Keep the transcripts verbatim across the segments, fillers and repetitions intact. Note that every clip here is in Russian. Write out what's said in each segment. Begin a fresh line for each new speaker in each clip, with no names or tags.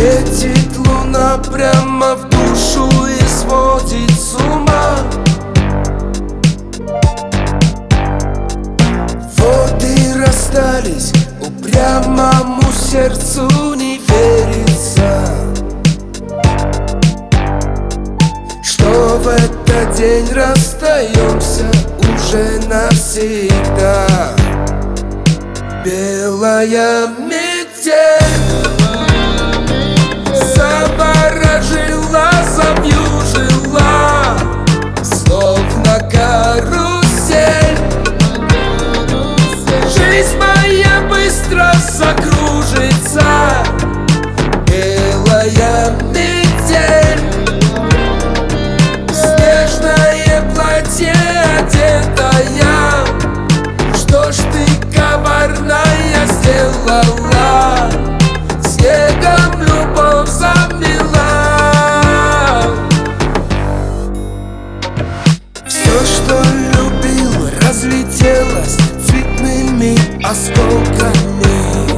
Светит луна прямо в душу и сводит с ума. Воды расстались, упрямому сердцу не верится, что в этот день расстаемся уже навсегда. Белая метель заворожила, завьюжила, словно карусель. Жизнь моя быстро закружится. Белая метель, снежное платье одетая, что ж ты коварная сделала, снегом любовь замела. Все, что любил, разлетелось цветными осколками.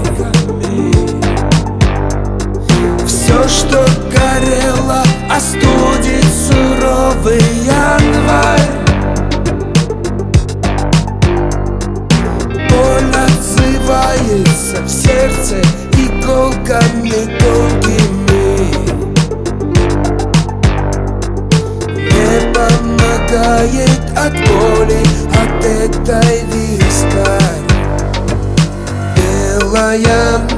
Все, что горело, остудит суровый январь. Боль отзывается в сердце иголками долгими. Не помогает от боли, от этой вискарь. Белая